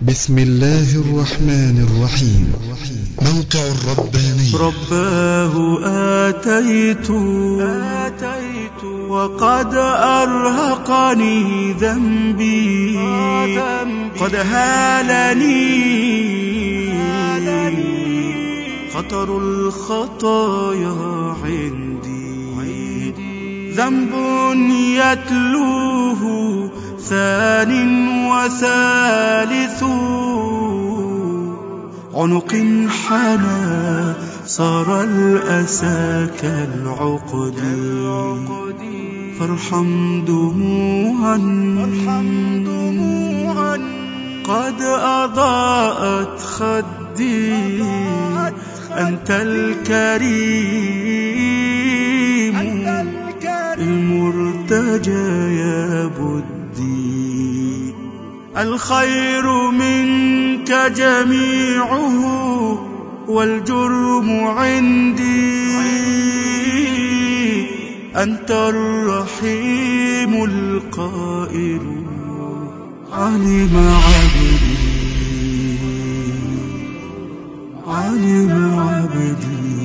بسم الله الرحمن الرحيم. موقع الرباني. رباه آتيت وقد أرهقني ذنبي قد هالني خطر الخطايا عندي ذنب يتلوه ثان وثالث عنق حنى صار الأسى كالعقد فارحم دموعا قد أضاءت خدي أنت الكريم المرتجى يا بدي الخير منك جميعه والجرم عندي أنت الرحيم القائل علم عبدي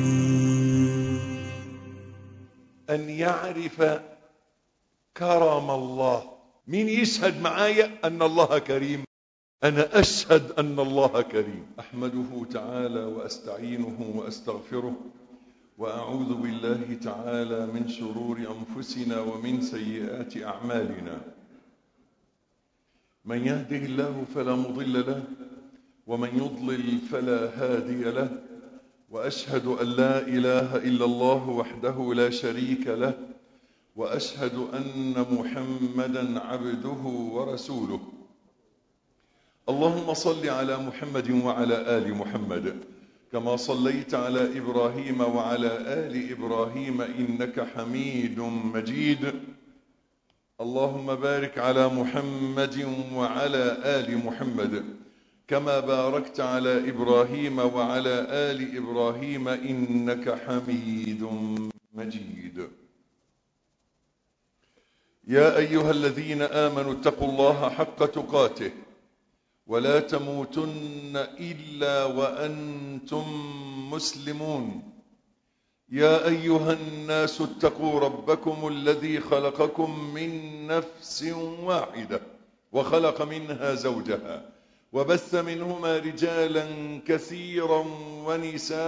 أن يعرف كرم الله. مين يشهد معايا أن الله كريم؟ أنا أشهد أن الله كريم. أحمده تعالى وأستعينه وأستغفره وأعوذ بالله تعالى من شرور أنفسنا ومن سيئات أعمالنا. من يهده الله فلا مضل له ومن يضلل فلا هادي له، وأشهد أن لا إله إلا الله وحده لا شريك له، وأشهد أن محمدا عبده ورسوله. اللهم صل على محمد وعلى آل محمد كما صليت على إبراهيم وعلى آل إبراهيم إنك حميد مجيد. اللهم بارك على محمد وعلى آل محمد كما باركت على إبراهيم وعلى آل إبراهيم إنك حميد مجيد. يا أيها الذين آمنوا اتقوا الله حق تقاته ولا تموتن إلا وأنتم مسلمون. يا أيها الناس اتقوا ربكم الذي خلقكم من نفس واحدة وخلق منها زوجها وبث منهما رجالا كثيرا ونساء،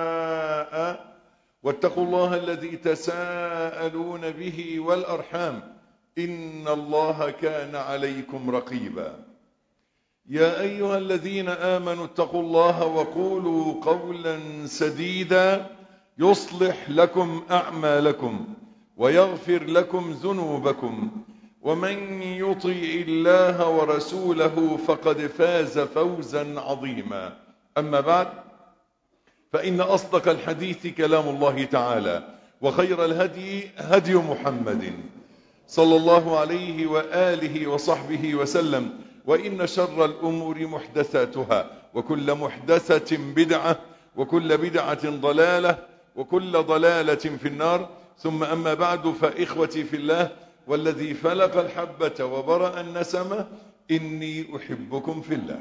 واتقوا الله الذي تساءلون به والأرحام إن الله كان عليكم رقيبا. يا أيها الذين آمنوا اتقوا الله وقولوا قولا سديدا يصلح لكم أعمالكم ويغفر لكم ذنوبكم، ومن يطيع الله ورسوله فقد فاز فوزا عظيما. أما بعد، فإن أصدق الحديث كلام الله تعالى، وخير الهدي هدي محمد صلى الله عليه وآله وصحبه وسلم، وإن شر الأمور محدثاتها، وكل محدثة بدعة، وكل بدعة ضلالة، وكل ضلالة في النار. ثم أما بعد، فإخوتي في الله والذي فلق الحبة وبرأ النسمة إني أحبكم في الله،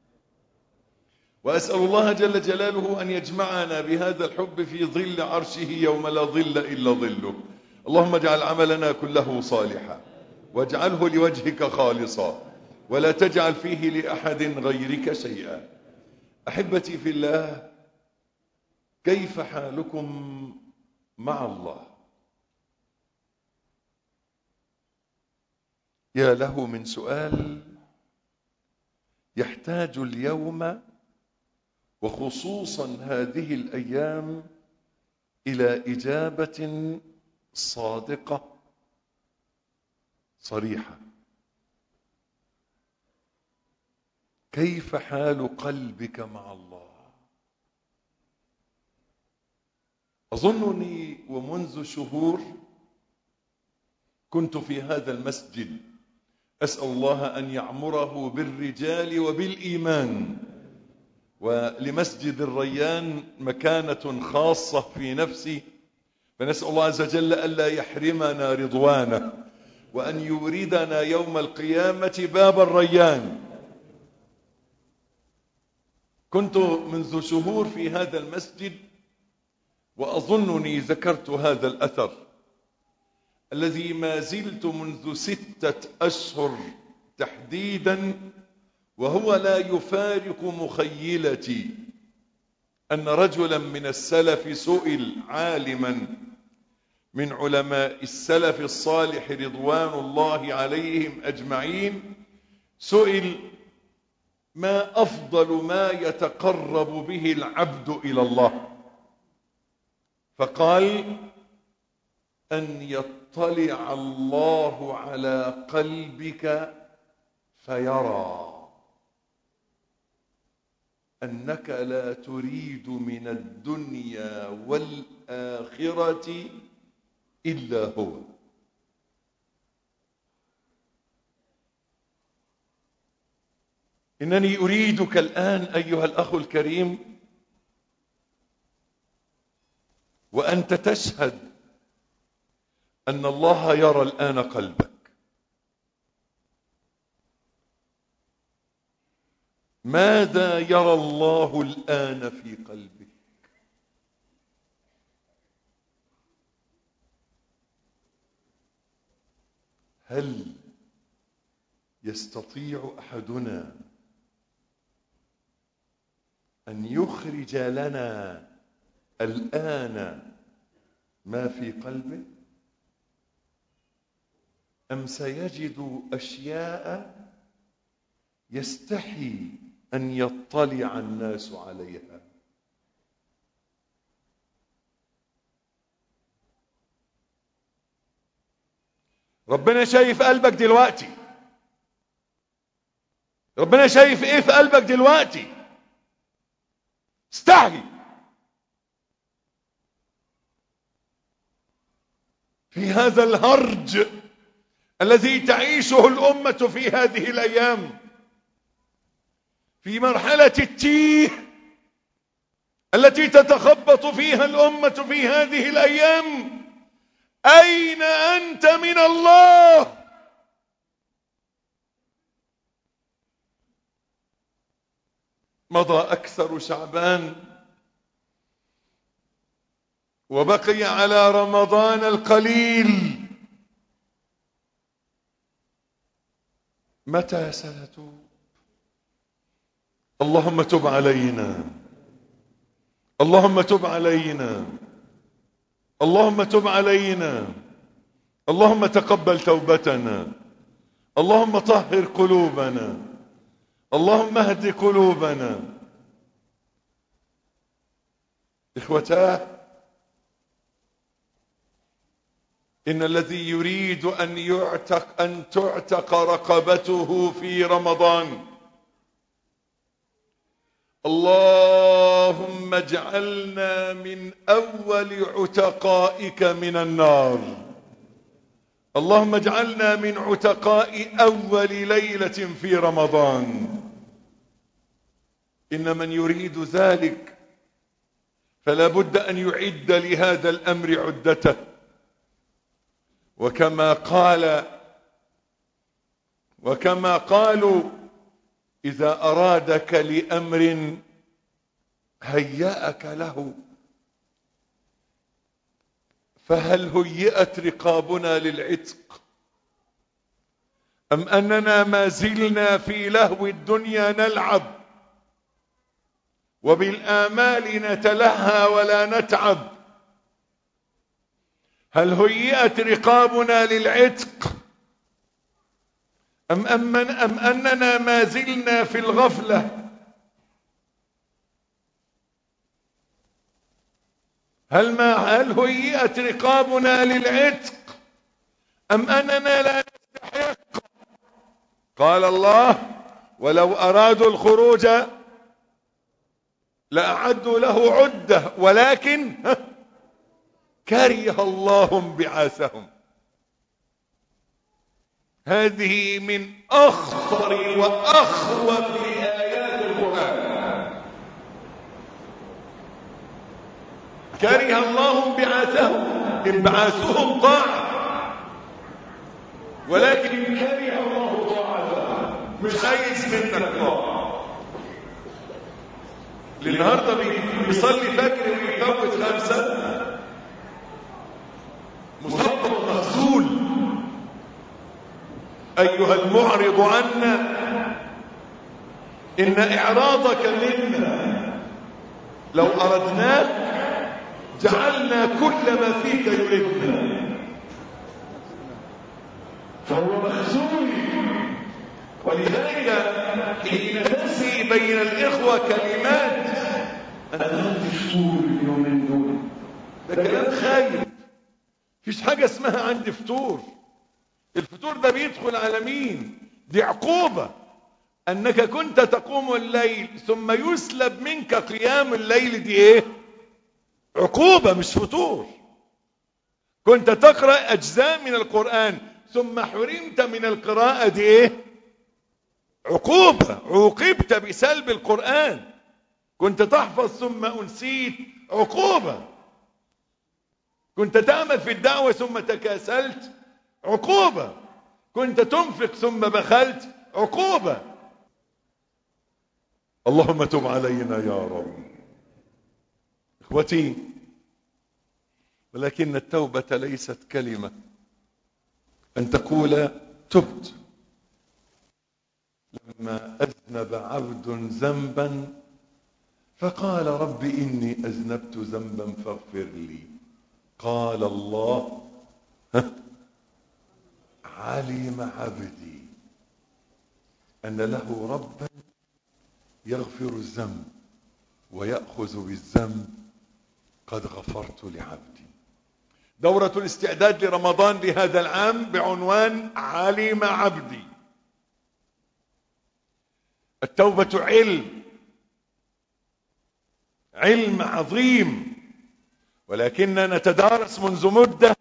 وأسأل الله جل جلاله أن يجمعنا بهذا الحب في ظل عرشه يوم لا ظل إلا ظله. اللهم اجعل عملنا كله صالحا واجعله لوجهك خالصا ولا تجعل فيه لأحد غيرك شيئا. أحبتي في الله، كيف حالكم مع الله؟ يا له من سؤال يحتاج اليوم وخصوصا هذه الأيام إلى إجابة صادقة صريحة. كيف حال قلبك مع الله؟ أظنني ومنذ شهور كنت في هذا المسجد أسأل الله أن يعمره بالرجال وبالإيمان، ولمسجد الريان مكانة خاصة في نفسي، فنسأل الله عز وجل ألا يحرمنا رضوانه، وأن يوردنا يوم القيامة باب الريان. كنت منذ شهور في هذا المسجد وأظنني ذكرت هذا الأثر الذي ما زلت منذ 6 أشهر تحديدا وهو لا يفارق مخيلتي، أن رجلا من السلف سئل، عالما من علماء السلف الصالح رضوان الله عليهم أجمعين، سئل: ما أفضل ما يتقرب به العبد إلى الله؟ فقال: أن يطلع الله على قلبك فيرى أنك لا تريد من الدنيا والآخرة إلا هو. إنني أريدك الآن أيها الأخ الكريم وأنت تشهد أن الله يرى الآن قلبك. ماذا يرى الله الآن في قلبك؟ هل يستطيع أحدنا أن يخرج لنا الآن ما في قلبه؟ أم سيجد أشياء يستحي أن يطلع الناس عليها؟ ربنا شايف قلبك دلوقتي. ربنا شايف ايه في قلبك دلوقتي؟ استحي. في هذا الهرج الذي تعيشه الأمة في هذه الأيام، في مرحلة التيه التي تتخبط فيها الأمة في هذه الأيام، أين أنت من الله؟ مضى أكثر شعبان وبقي على رمضان القليل. متى سنتوب؟ اللهم تب علينا، اللهم تب علينا، اللهم تب علينا، اللهم تقبل توبتنا، اللهم طهر قلوبنا، اللهم اهد قلوبنا. إخوتاه، إن الذي يريد أن تعتق رقبته في رمضان، اللهم اجعلنا من أول عتقائك من النار، اللهم اجعلنا من عتقاء أول ليلة في رمضان. إن من يريد ذلك فلا بد أن يعد لهذا الأمر عدته، وكما قالوا: إذا أرادك لأمر هيأك له. فهل هيئت رقابنا للعتق، أم أننا ما زلنا في لهو الدنيا نلعب وبالآمال نتلهى ولا نتعب؟ هل هيئت رقابنا للعتق، أم أننا ما زلنا في الغفلة؟ هل هيئت رقابنا للعتق، أم أننا لا نستحق؟ قال الله: ولو أرادوا الخروج لأعدوا له عدة ولكن كره الله انبعاثهم. هذه من أخطر وأخوف آيات القرآن. كره الله انبعاثهم طاعة، ولكن كره الله طاعتهم، مش عايز منك طاعة. اللي النهارده بيصلي فجر ويفوت 5 مصبب مغسول. أيها المعرض عنا إن إعراضك منا لو أردناك جعلنا كل ما فيك يردنا. فهو مخزول. ولذلك حين تسري بين الإخوة كلمات أنا مشغول اليومين دول، ده كلام خايف. مفيش حاجة اسمها عندي فطور. الفطور ده بيدخل على مين؟ دي عقوبة أنك كنت تقوم الليل ثم يسلب منك قيام الليل. دي إيه؟ عقوبة مش فطور. كنت تقرأ أجزاء من القرآن ثم حرمت من القراءة. دي إيه؟ عقوبة. عوقبت بسلب القرآن. كنت تحفظ ثم أنسيت. عقوبة. كنت تعمل في الدعوة ثم تكاسلت. عقوبة. كنت تنفق ثم بخلت. عقوبة. اللهم تب علينا يا رب. اخوتي، ولكن التوبة ليست كلمة أن تقول تبت. لما أذنب عبد ذنبا فقال رب إني أذنبت ذنبا فاغفر لي، قال الله علم عبدي أن له ربا يغفر الذنب ويأخذ بالذنب، قد غفرت لعبدي. دورة الاستعداد لرمضان لهذا العام بعنوان علم عبدي. التوبة علم عظيم، ولكننا نتدارس منذ مدة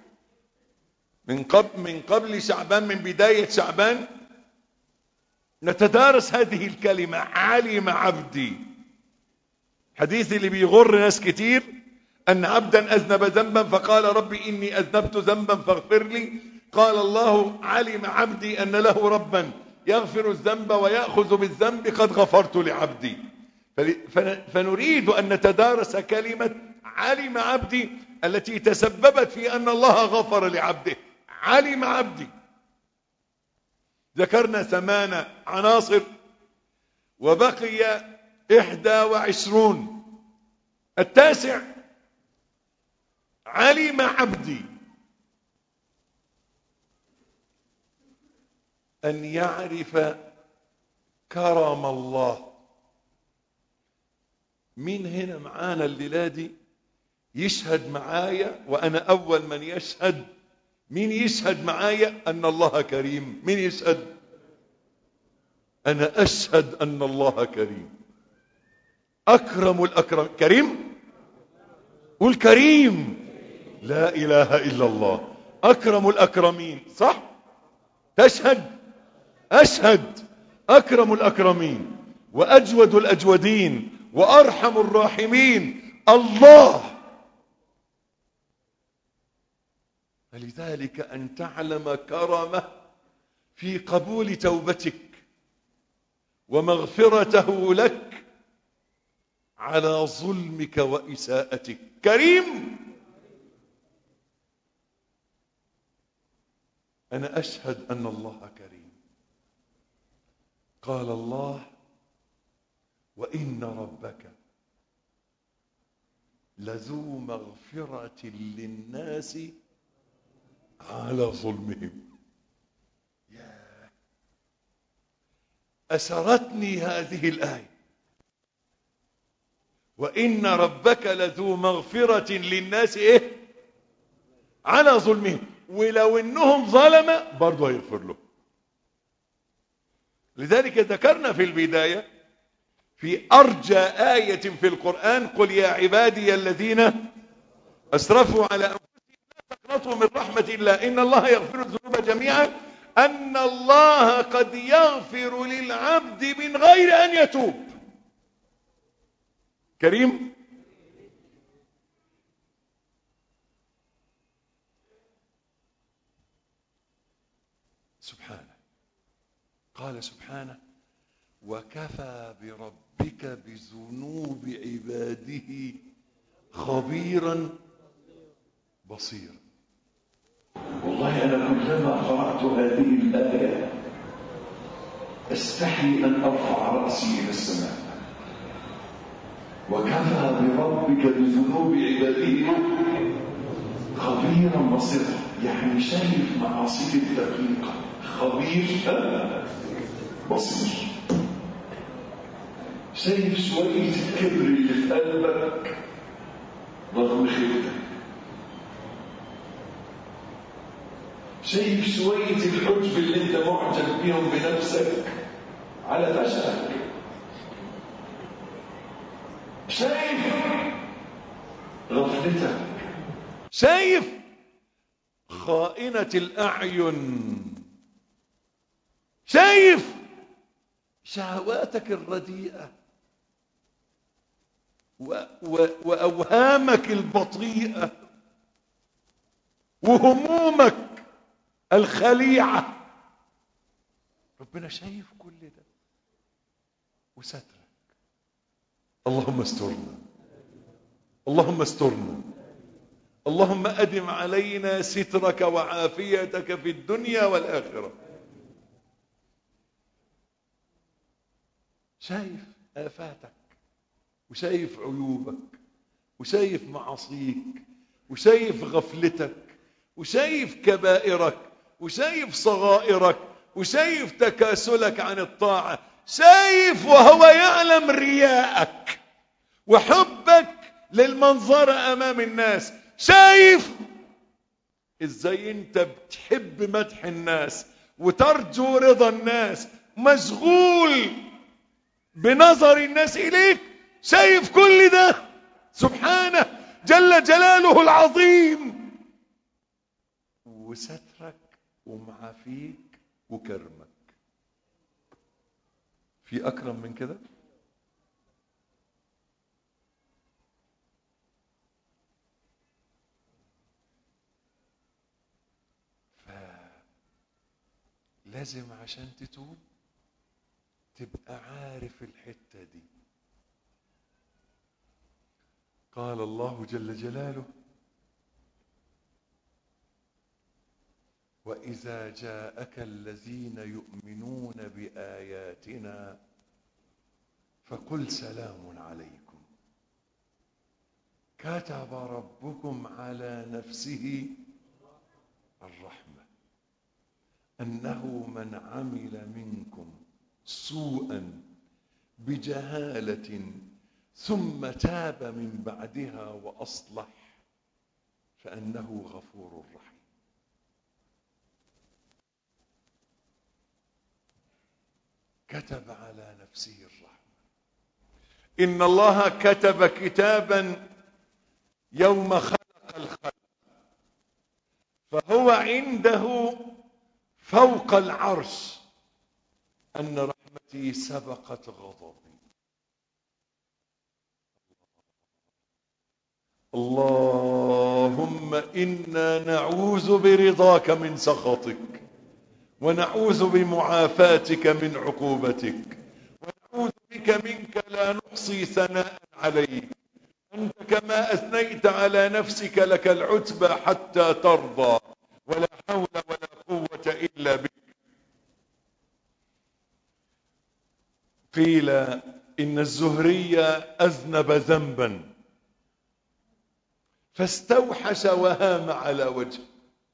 من قبل شعبان، من بداية شعبان نتدارس هذه الكلمة علم عبدي. حديث اللي بيغر ناس كتير أن عبدا أذنب ذنبا فقال ربي إني أذنبت ذنبا فاغفر لي، قال الله علم عبدي أن له ربا يغفر الذنب ويأخذ بالذنب، قد غفرت لعبدي. فنريد أن نتدارس كلمة علم عبدي التي تسببت في أن الله غفر لعبده. علم عبدي. ذكرنا 8 عناصر وبقي 21. التاسع علم عبدي أن يعرف كرم الله. مين هنا معانا الليلة دي يشهد معايا وأنا أول من يشهد؟ مين يشهد معايا أن الله كريم؟ مين يشهد؟ أنا أشهد أن الله كريم. أكرم الأكرم. كريم؟ قول كريم. لا إله إلا الله. أكرم الأكرمين. صح؟ تشهد؟ أشهد. أكرم الأكرمين وأجود الأجودين وأرحم الراحمين الله. فلذلك أن تعلم كرمه في قبول توبتك ومغفرته لك على ظلمك وإساءتك. كريم. أنا أشهد أن الله كريم. قال الله وإن ربك لذو مغفرة للناس على ظلمهم. أسرتني هذه الآية. وإن ربك لذو مغفرة للناس إيه؟ على ظلمهم. ولو إنهم ظلم برضو هيغفر له. لذلك ذكرنا في البداية في أرجى آية في القرآن قل يا عبادي الذين أسرفوا على أنفسهم لا تقنطوا من رحمة الله إن الله يغفر الذنوب جميعا أن الله قد يغفر للعبد من غير أن يتوب. كريم. سبحانه. قال سبحانه وكفى بربك بذنوب عباده خبيرا بصيرا. والله أنا كلما قرأت هذه الآية أستحي أن أرفع رأسي إلى السماء. وكفى بربك بذنوب عباده خبيرا بصيرا، يعني شايف معاصيك الدقيقة، خبير بصير. شايف شوية الكبر اللي في قلبك رغم خيرتك، شايف شوية الحجب اللي انت معجب بيهم بنفسك على فشلك، شايف غفلتك، شايف خائنة الأعين، شايف شهواتك الرديئة وأوهامك البطيئة وهمومك الخليعة. ربنا شايف كل ده وسترك. اللهم استرنا، اللهم استرنا، اللهم أدم علينا سترك وعافيتك في الدنيا والآخرة. شايف آفاتك وشايف عيوبك وشايف معاصيك وشايف غفلتك وشايف كبائرك وشايف صغائرك وشايف تكاسلك عن الطاعة، شايف وهو يعلم رياءك وحبك للمنظر أمام الناس، شايف ازاي انت بتحب مدح الناس وترجو رضا الناس، مشغول بنظر الناس إليك. شايف كل ده سبحانه جل جلاله العظيم، وسترك ومعافيك وكرمك. في أكرم من كده؟ لازم عشان تتوب تبقى عارف الحتة دي. قال الله جل جلاله: وإذا جاءك الذين يؤمنون بآياتنا فقل سلام عليكم كتب ربكم على نفسه الرحمة أنه من عمل منكم سوءا بجهالة ثم تاب من بعدها وأصلح فأنه غفور رحيم. كتب على نفسه الرحمة. إن الله كتب كتابا يوم خلق الخلق فهو عنده فوق العرش أن رحمتي سبقت غضبي. اللهم إنا نعوذ برضاك من سخطك ونعوذ بمعافاتك من عقوبتك ونعوذ بك منك لا نحصي ثناء عليك أنت كما أثنيت على نفسك لك العتبى حتى ترضى ولا حول ولا قوة إلا بك. قيل إن الزهري أذنب ذنبا فاستوحش وهام على وجهه.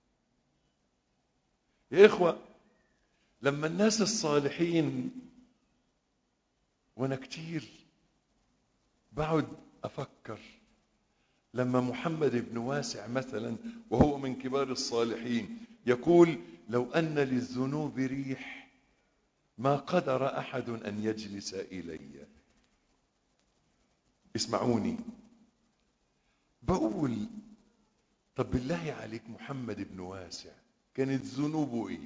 يا إخوة، لما الناس الصالحين، وانا كتير بقعد افكر، لما محمد بن واسع مثلا وهو من كبار الصالحين يقول: لو ان للذنوب ريح ما قدر احد ان يجلس الي. اسمعوني، بقول طب بالله عليك محمد بن واسع كانت ذنوبه ايه؟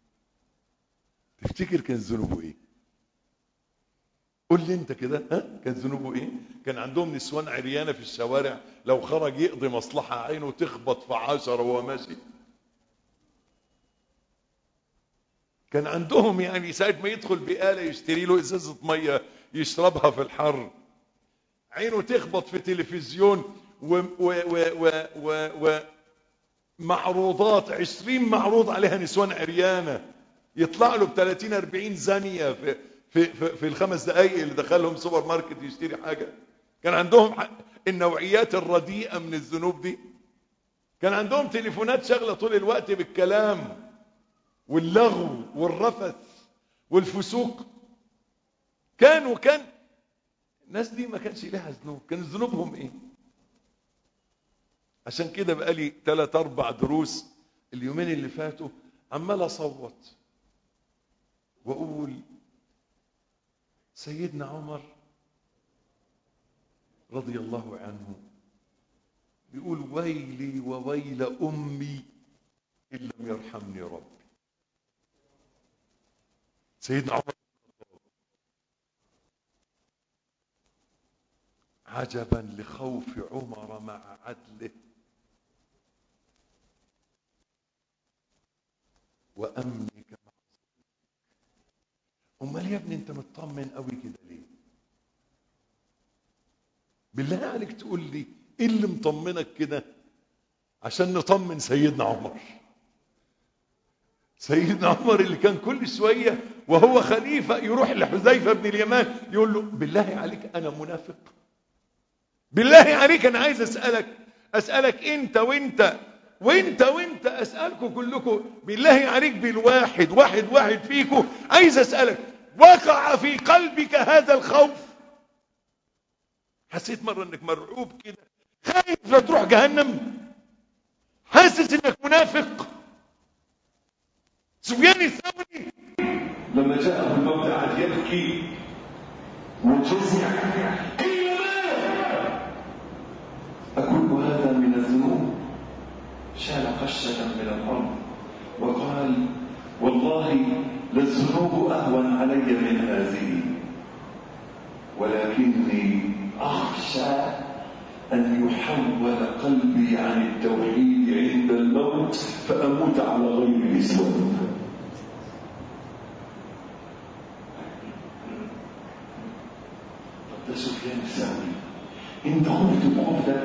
تفتكر كان ذنوبه ايه؟ قول لي انت كده، كان ذنوبه ايه؟ كان عندهم نسوان عريانه في الشوارع لو خرج يقضي مصلحه عينه تخبط في 10 وهو ماشي. كان عندهم يعني ساعة ما يدخل بقالة يشتري له ازازة مية يشربها في الحر، عينه تخبط في تلفزيون ومعروضات 20 معروض عليها نسوان عريانة، يطلع له ب30-40 زانية في ال5 دقايق اللي دخلهم سوبر ماركت يشتري حاجة. كان عندهم النوعيات الرديئة من الذنوب دي. كان عندهم تليفونات شغلة طول الوقت بالكلام واللغو والرفث والفسوق. كان الناس دي ما كانش لها ذنوب. كان ذنوبهم ايه؟ عشان كده بقالي 3-4 دروس اليومين اللي فاتوا عمال اصوت واقول سيدنا عمر رضي الله عنه بيقول ويلي وويل امي ان لم يرحمني ربي. سيدنا عمر عجبا لخوف عمر مع عدله وامنك مع صدقك. امال يا ابني انت مطمن قوي كده ليه؟ بالله عليك تقول لي ايه اللي مطمنك كده عشان نطمن سيدنا عمر. سيدنا عمر اللي كان كل شوية وهو خليفة يروح لحذيفة بن اليمان يقول له بالله عليك أنا منافق، بالله عليك أنا عايز أسألك أنت وأنت أسألكم كلكم بالله عليك بالواحد واحد فيكم، عايز أسألك وقع في قلبك هذا الخوف؟ حسيت مرة أنك مرعوب كده خايف لا تروح جهنم؟ حاسس أنك منافق؟ سفيان الثوري لما جاءه الموت قعد يبكي وجزع قيل ماذا؟ أكل هذا من الذنوب؟ شال قشة من الأرض وقال والله للذنوب أهون علي من هذه، ولكني أخشى أن يحول قلبي عن التوحيد عند الموت فأموت على غير الإسلام. ده سفيان الثوري. انت خفت الخوف ده؟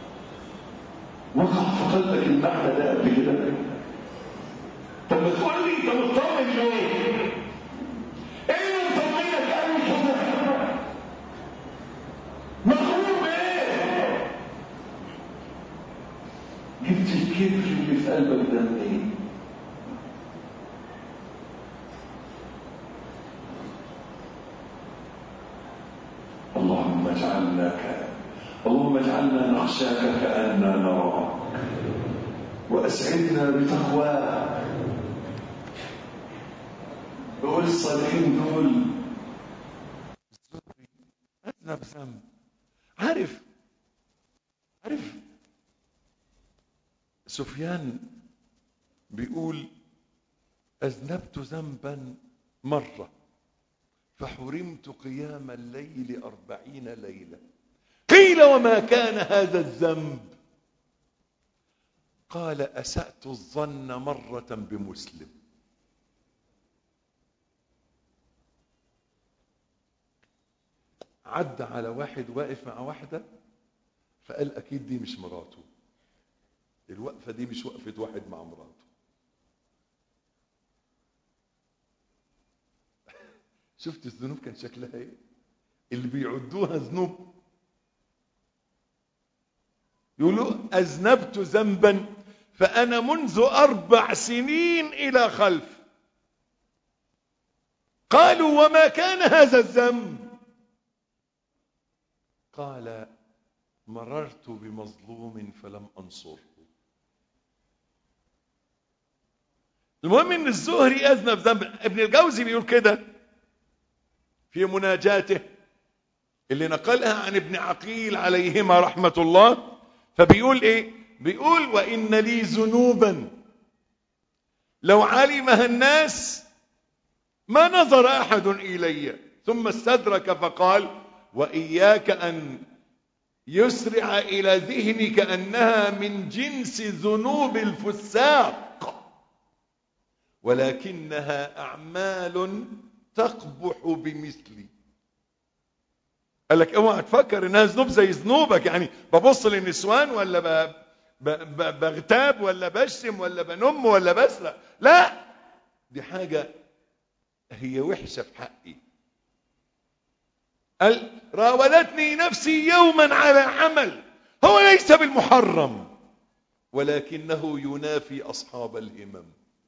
وقع في قلبك المعنى ده قبل كده؟ طب ما تقول لي انت مطمن ليه؟ ايه مطمنك قوي كده؟ مخوف ايه؟ جبت الكبر اللي في قلبك ده منين؟ اللهم اجعلنا نخشاك كأننا نراك وأسعدنا بتقواك. بقول الصالحين دول أذنب ذنب. عارف سفيان بيقول أذنبت ذنبا مرة فحرمت قيام الليل 40 ليلة. قيل وما كان هذا الذنب؟ قال أسأت الظن مرة بمسلم. عد على واحد واقف مع واحدة فقال أكيد دي مش مراته، الوقفة دي مش وقفة واحد مع مراته. شفت الذنوب كان شكلها ايه؟ اللي بيعدوها ذنوب يقولوا أذنبت ذنبا فأنا منذ 4 سنين إلى خلف. قالوا وما كان هذا الذنب؟ قال مررت بمظلوم فلم أنصره. المهم ان الزهري أذنب ذنب. ابن الجوزي بيقول كده في مناجاته اللي نقلها عن ابن عقيل عليهما رحمة الله، فبيقول ايه؟ بيقول وإن لي ذنوبا لو علمها الناس ما نظر أحد إلي. ثم استدرك فقال وإياك أن يسرع إلى ذهنك أنها من جنس ذنوب الفساق ولكنها أعمال تقبح بمثلي. قال لك اوعى تفكر انها ذنوب زي ذنوبك، يعني ببص للنسوان ولا بغتاب ولا بشتم ولا بنم ولا بسرق. لا، دي حاجة هي وحشة في حقي. قال راودتني نفسي يوما على عمل هو ليس بالمحرم ولكنه ينافي أصحاب الهمم.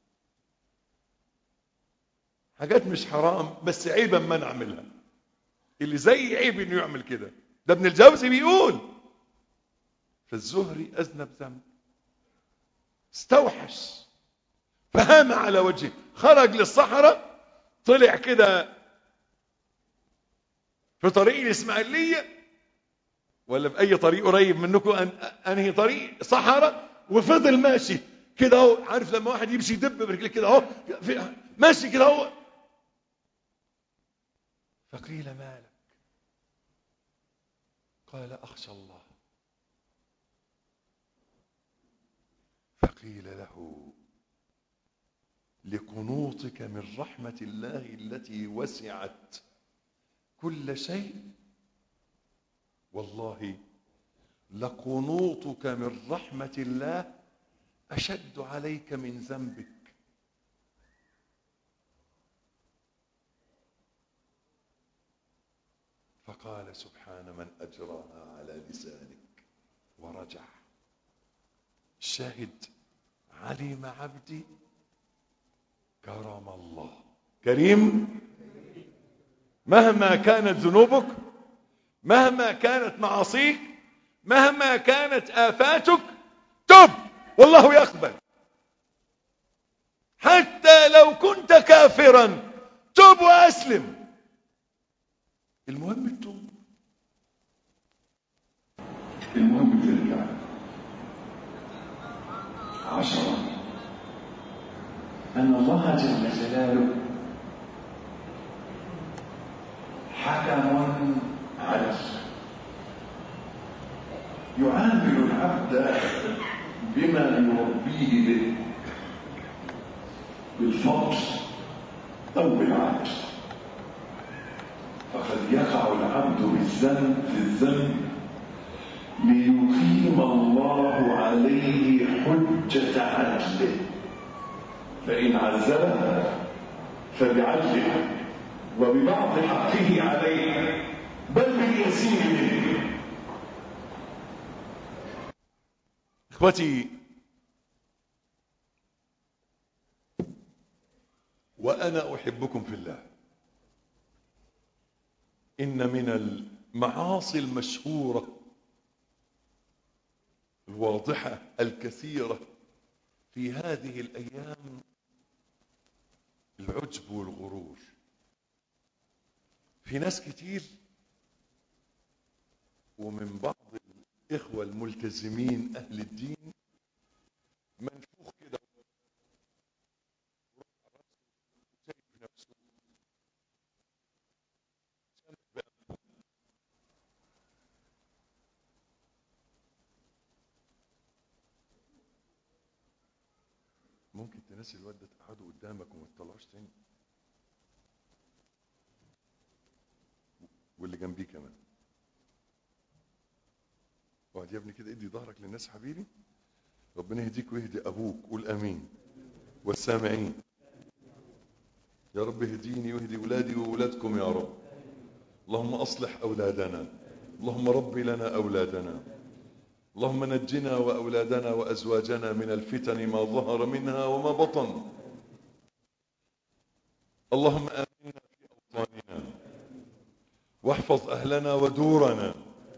حاجات مش حرام بس عيبا ما نعملها. اللي زي عيب انه يعمل كده. ده ابن الجوزي بيقول فالزهري أذنب ذنب، استوحش، فهام على وجهه، خرج للصحراء، طلع كده في طريق الإسماعيلية ولا في أي طريق قريب منكم، أنهي طريق، صحراء، وفضل ماشي كده اهو. عارف لما واحد يمشي يدب برجله كده اهو، ماشي كده اهو. فقيل مالك؟ قال أخشى الله. فقيل له لقنوطك من رحمة الله التي وسعت كل شيء، والله لقنوطك من رحمة الله أشد عليك من ذنبك. فقال سبحان من أجراها على لسانك ورجع. الشاهد علم عبدي كرم الله. كريم مهما كانت ذنوبك، مهما كانت معاصيك، مهما كانت آفاتك، تب والله يقبل. حتى لو كنت كافرا تب وأسلم، المهم التوب، المهم ترجع. 10 أن الله جل جلاله حكم عدل، يعامل العبد بما يربيه به، بالفضل أو بالعدل. فقد يقع العبد بالذنب في الذنب ليقيم الله عليه حجة عدله، فإن عذبه فبعدله وببعض حقه عليه بل باليسير منه. اخوتي، وأنا أحبكم في الله، إن من المعاصي المشهورة الواضحة الكثيرة في هذه الأيام العجب والغرور. في ناس كتير ومن بعض الإخوة الملتزمين أهل الدين منفوخ كده شايف نفسه ممكن تنسي الواد ده تقعده قدامك وما تطلعوش تاني، واللي جنبيه كمان. اقعد يا ابني كده، ادي ظهرك للناس حبيبي. ربنا يهديك ويهدي ابوك، قول امين، والسامعين. يا رب اهديني واهدي ولادي وولادكم يا رب. اللهم اصلح اولادنا، اللهم رب لنا اولادنا، اللهم نجنا واولادنا وازواجنا من الفتن ما ظهر منها وما بطن. اللهم امنا في اوطاننا، واحفظ اهلنا ودورنا،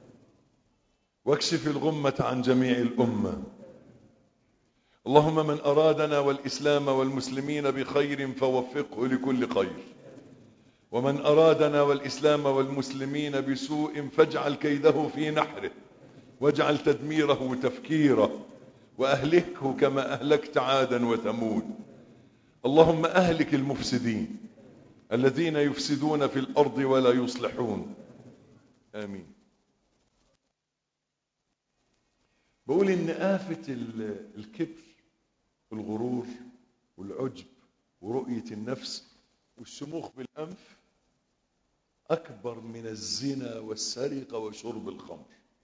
واكشف الغمة عن جميع الأمة. اللهم من أرادنا والإسلام والمسلمين بخير فوفقه لكل خير، ومن أرادنا والإسلام والمسلمين بسوء فاجعل كيده في نحره، واجعل تدميره تفكيره، وأهلكه كما أهلكت عادا وثمود. اللهم أهلك المفسدين الذين يفسدون في الأرض ولا يصلحون. آمين. بقول إن آفة الكبر والغرور والعجب ورؤية النفس والشموخ بالأنف أكبر من الزنا والسرقة وشرب الخمر.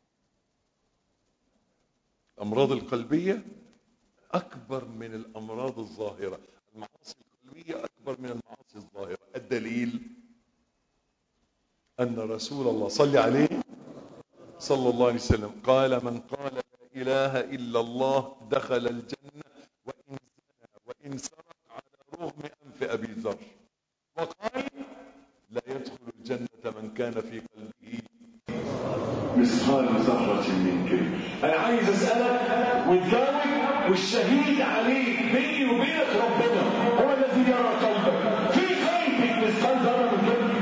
الأمراض القلبية أكبر من الأمراض الظاهرة، المعاصي القلبية أكبر من المعاصي الظاهرة. الدليل أن رسول الله صلى عليه صلى الله عليه وسلم قال: من قال لا إله إلا الله دخل الجنة وإن زنى وإن سرق على رغم أنف أبي ذر. وقال: لا يدخل الجنة من كان في قلبه مثقال ذرة من كبر. أنا عايز أسألك وتجاوب، والشهيد عليك بيني وبينك ربنا هو الذي يرى قلبك. في قلبك مثقال ذرة من كبر؟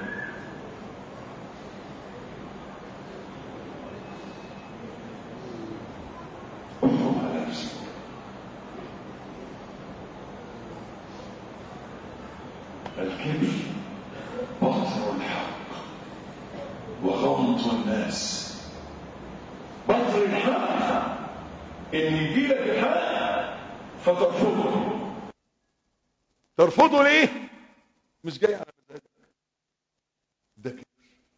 احكم على نفسك. الكبر بطر الحق وغمط الناس. بطر الحق ان يجيلك الحق فترفضه. ترفضه ليه؟ مش جاي على مزاجك، ده كبر.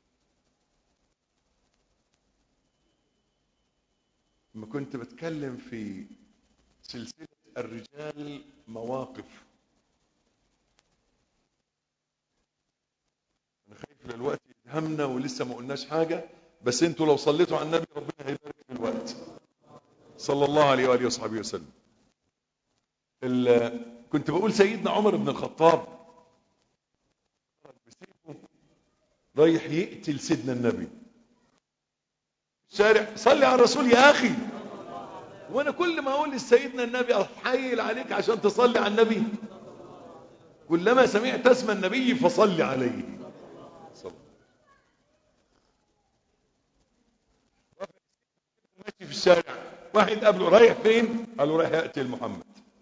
لما كنت بتكلم في سلسلة الرجال مواقف، انا خايف الوقت يدهمنا ولسه ما قلناش حاجة، بس انتوا لو صليتوا على النبي ربنا هيبارك في الوقت صلى الله عليه وآله وصحبه وسلم. كنت بقول سيدنا عمر بن الخطاب بسيفه رايح يقتل سيدنا النبي الشارع. صلي على الرسول يا اخي. وانا كل ما اقول لسيدنا النبي احيل عليك عشان تصلي على النبي، كلما سمعت اسم النبي فصلي عليه. صلى. ماشي في الشارع، واحد قبله رايح فين؟ قال له رايح يقتل محمد.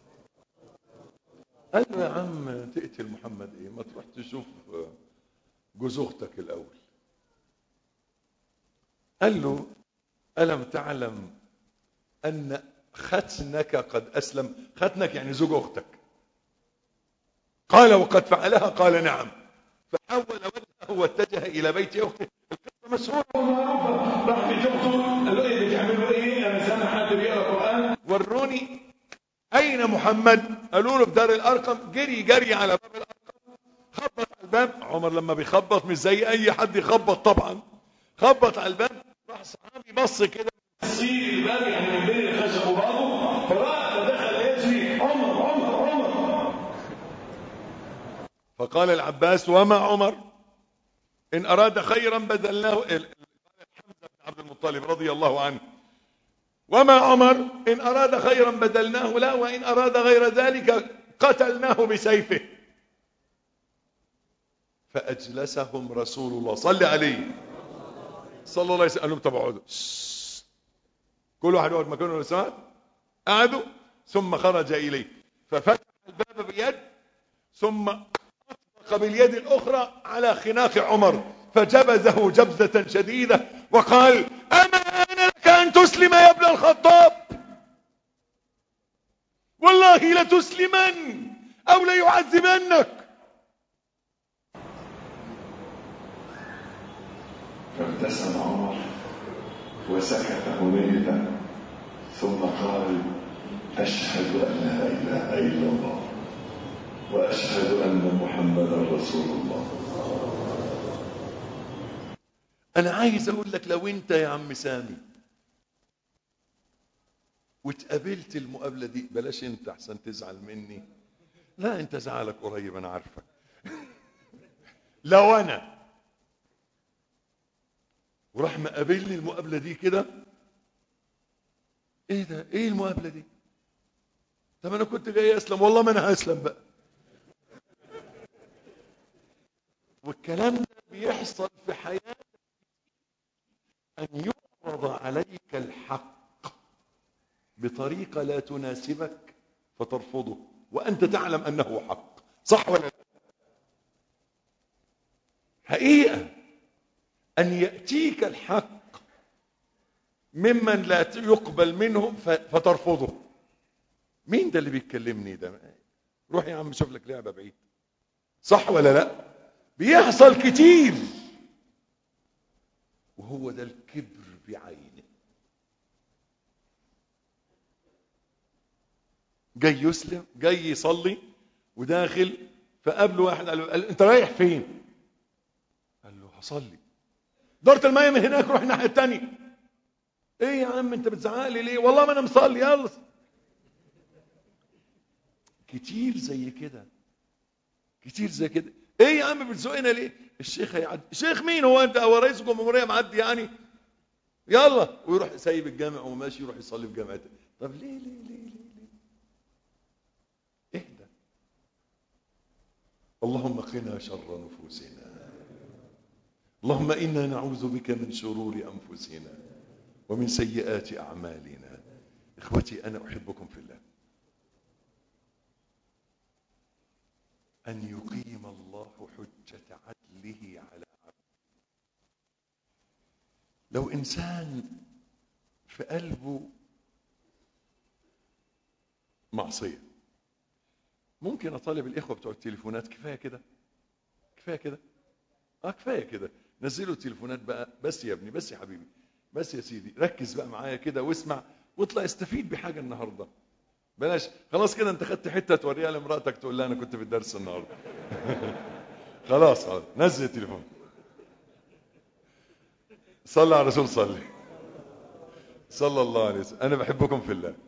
قال له يا عم تقتل محمد ايه؟ ما تروح تشوف جوز اختك الاول. قال له ألم تعلم أن ختنك قد أسلم؟ ختنك يعني زوج أختك. قال وقد فعلها؟ قال نعم. فحول وجهه واتجه إلى بيت أخته. القصة مشهورة ومعروفة. راح بيت أخته قال له إيه بتعملوا إيه؟ أنا سامع حد بيقرأ قرآن. وروني أين محمد؟ قالوا له في دار الأرقم. جري على باب الأرقم، خبط على الباب. عمر لما بيخبط مش زي أي حد يخبط طبعا، خبط على الباب. راح صحابي بص كده سير الباب يعني من بين الخشب وبعضه، فراح دخل يجري عمر. فقال العباس وما عمر؟ إن أراد خيرا بذلناه. حمزة بن عبد المطلب رضي الله عنه. وما عمر؟ إن أراد خيرا بذلناه له، وإن أراد غير ذلك قتلناه بسيفه. فأجلسهم رسول الله صلى عليه صلى الله عليه وسلم. قال لهم طب اقعدوا، كل واحد يقعد مكانه لو سمحت. قعدوا ثم خرج إليه ففتح الباب بيد، ثم أطبق باليد الأخرى على خناق عمر فجبزه جبزة شديدة وقال: أما آن لك أن تسلم يا ابن الخطاب؟ والله لتسلمن أو ليعذبنك. فابتسم عمر وسكت هنيئا، ثم قال: أشهد أن لا إله إلا الله وأشهد أن محمدا رسول الله. أنا عايز أقول لك لو أنت يا عم سامي واتقابلت المقابلة دي، بلاش أنت أحسن تزعل مني، لا أنت زعلك قريب أنا عارفك. لو أنا وراح مقابلني المقابلة دي كده، إيه ده؟ إيه المقابلة دي؟ طب أنا كنت جاي أسلم، والله ما أنا هسلم بقى. والكلام ده بيحصل في حياتك، أن يعرض عليك الحق بطريقة لا تناسبك فترفضه وأنت تعلم أنه حق. صح ولا لا؟ حقيقة أن يأتيك الحق ممن لا يقبل منه فترفضه. مين ده اللي بيتكلمني ده؟ روح يا عم شوف لك لعبة بعيد. صح ولا لا؟ بيحصل كتير، وهو ده الكبر بعينه. جاي يسلم، جاي يصلي وداخل، فقابله واحد قال له انت رايح فين؟ قال له هصلي. دورة المية من هناك، روح الناحية التانية. ايه يا عم انت بتزعق لي ليه؟ والله ما انا مصلي. يلا. كتير زي كده، كتير زي كده. ايه يا عم بتزقنا ليه؟ الشيخ هيعدي. الشيخ مين هو؟ انت هو رئيس الجمهورية معدي يعني؟ يلا. ويروح سايب الجامع وماشي يروح يصلي في جامعته. طب ليه ليه ليه ليه, ليه؟ اهدى. اللهم قنا شر نفوسنا، اللهم إنا نعوذ بك من شرور أنفسنا ومن سيئات أعمالنا. إخوتي أنا أحبكم في الله. أن يقيم الله حجة عدله على عبده. لو إنسان في قلبه معصية، ممكن أطالب الإخوة بتوع التليفونات كفاية كده، كفاية كده، كفاية كده، نزلوا التليفونات بقى. بس يا ابني، بس يا حبيبي، بس يا سيدي، ركز بقى معايا كده واسمع واطلع استفيد بحاجة النهاردة. بلاش خلاص كده انت خدت حتة توريها لمراتك تقول لها انا كنت في الدرس النهاردة. خلاص نزل التليفون. صلى على الرسول، صلى الله عليه وسلم. انا بحبكم في الله.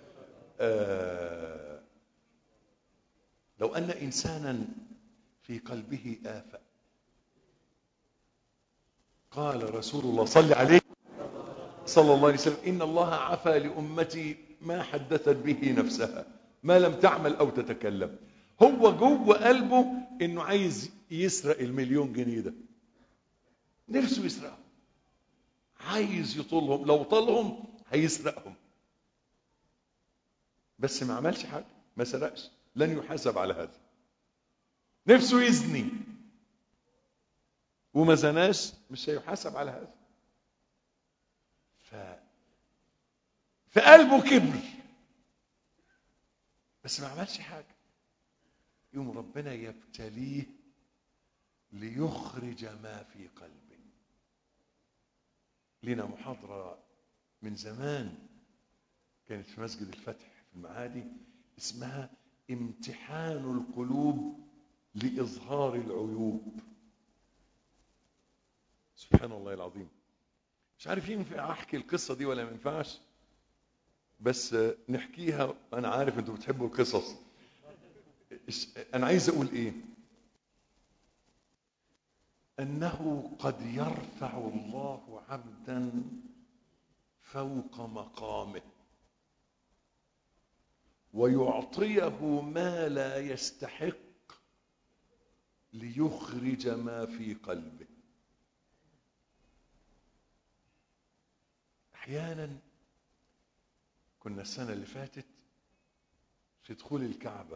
لو ان انسانا في قلبه آفة، قال رسول الله صلى عليه صلى الله عليه وسلم إن الله عفى لأمتي ما حدثت به نفسها ما لم تعمل أو تتكلم. هو جوه قلبه إنه عايز يسرق ال1,000,000 جنيه ده، نفسه يسرقهم، عايز يطولهم، لو طالهم هيسرقهم، بس ما عملش حاجة، ما سرقش، لن يحاسب على هذا. نفسه يزني وما زناش، مش هيحاسب على هذا. في قلبه كبر بس ما عملش حاجة، يوم ربنا يبتليه ليخرج ما في قلبه. لنا محاضرة من زمان كانت في مسجد الفتح في المعادي اسمها امتحان القلوب لإظهار العيوب. سبحان الله العظيم. مش عارف ينفع احكي القصة دي ولا ما ينفعش، بس نحكيها. انا عارف انتوا بتحبوا القصص. انا عايز اقول ايه؟ انه قد يرفع الله عبدا فوق مقامه ويعطيه ما لا يستحق ليخرج ما في قلبه. احيانا كنا السنة اللي فاتت في دخول الكعبة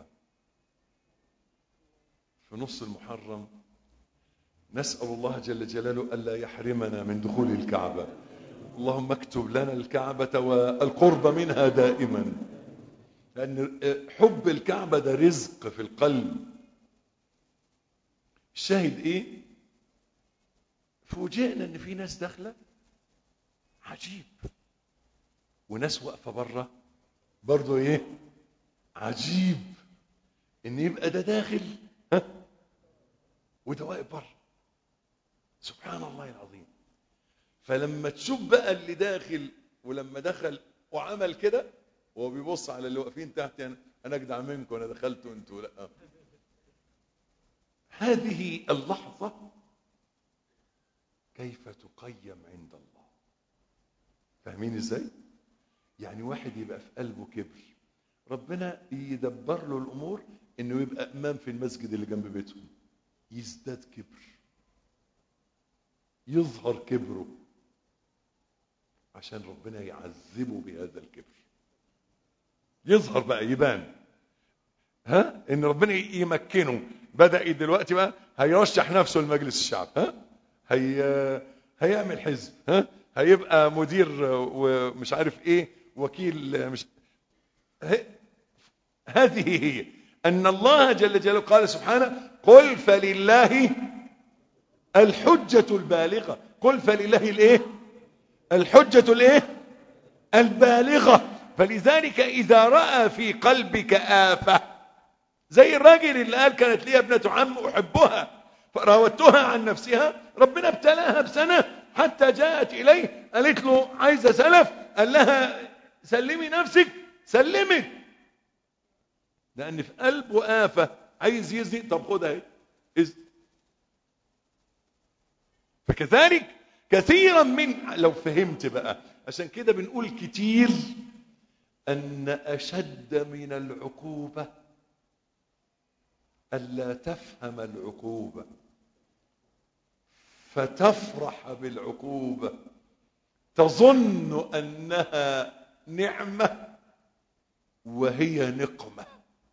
في نص المحرم، نسأل الله جل جلاله ألا يحرمنا من دخول الكعبة. اللهم اكتب لنا الكعبة والقرب منها دائما، لأن حب الكعبة ده رزق في القلب. الشاهد ايه؟ فوجئنا ان في ناس داخله عجيب، وناس واقفه بره برضه ايه عجيب، ان يبقى ده داخل وده واقف بره. سبحان الله العظيم. فلما تشوف بقى اللي داخل، ولما دخل وعمل كده وهو بيبص على اللي واقفين تحت، يعني انا اجدع منكم، انا دخلت وانتوا لا. هذه اللحظة كيف تقيم عند الله؟ فاهمين ازاي؟ يعني واحد يبقى في قلبه كبر، ربنا يدبر له الامور انه يبقى امام في المسجد اللي جنب بيتهم، يزداد كبر، يظهر كبره عشان ربنا يعذبه بهذا الكبر، يظهر بقى يبان ان ربنا يمكنه. بدأ دلوقتي بقى هيرشح نفسه لمجلس الشعب، هيعمل حزب، هيبقى مدير ومش عارف ايه، وكيل، مش هذه هي أن الله جل جلاله قال سبحانه قل فلله الحجة البالغة. قل فلله الايه؟ الحجة الايه؟ البالغة. فلذلك إذا رأى في قلبك آفة، زي الراجل اللي قال كانت لي ابنة عم أحبها فراودتها عن نفسها، ربنا ابتلاها بسنة حتى جاءت إليه قالت له عايزة سلف، قال لها سلمي نفسك، سلمت، لأن في قلبه آفة عايز يزني، طب خدها اهي إذن. فكذلك كثيرا من، لو فهمت بقى، عشان كده بنقول كتير أن أشد من العقوبة ألا تفهم العقوبة فتفرح بالعقوبة، تظن أنها نعمة وهي نقمة.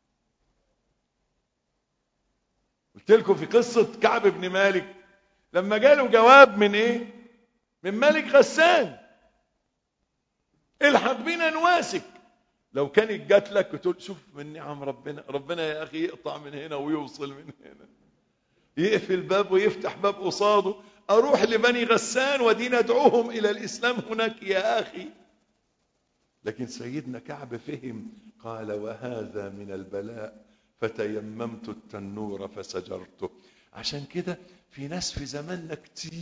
قلت لكم في قصة كعب بن مالك لما جاله جواب من ايه؟ من ملك غسان، الحق بينا نواسك. لو كانت جات لك وتقول شوف من نعم ربنا يا اخي يقطع من هنا ويوصل من هنا، يقفل باب ويفتح باب قصاده، اروح لبني غسان ودي ندعوهم الى الاسلام هناك يا اخي. لكن سيدنا كعب فهم، قال وهذا من البلاء فتيممت التنور فسجرته. عشان كده في ناس في زماننا